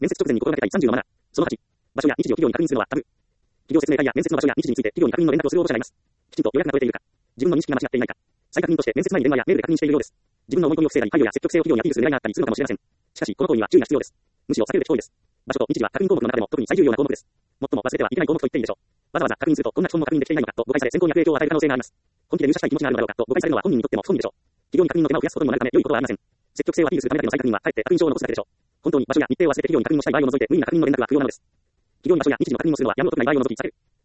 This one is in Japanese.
面接直前に心がけたい30のマナー。その8、場所や日時を企業に確認するのはタブー。企業説明会や面接の場所や日時について企業に確認の連絡をする応募者がいます。きちんと予約が取れているか、自分の認識が間違っていないか、再確認として面接前に電話やメールで確認しているようです。自分の思い込みを防いだり配慮や積極性を企業にアピールする狙いがあったりするのかもしれません。しかし、この行為には注意が必要です。むしろ避けるべき行為です。場所と日時は確認項目の中でも特に最重要な項目です。最も忘れてはいけない項目と言っていいでしょう。わざわざ確認するとこんな質問も確認できていないのかと誤解され選考に悪影響を与える可能性があります。本気で入社したい気持ちがあるのだろうかと誤解されるのは本人にとっても不本意でしょう。企業に確認の手間を増やすことにもなるため良いことはありません。積極性をアピールするためだけの再確認はかえって確認書を残すだけでしょう。本当に場所や日程を忘れて企業に確認をしたい場合を除いて無理な確認の連絡は不要なのです。企業に場所や日時の確認をするのはやむを得ない場合を除き避ける。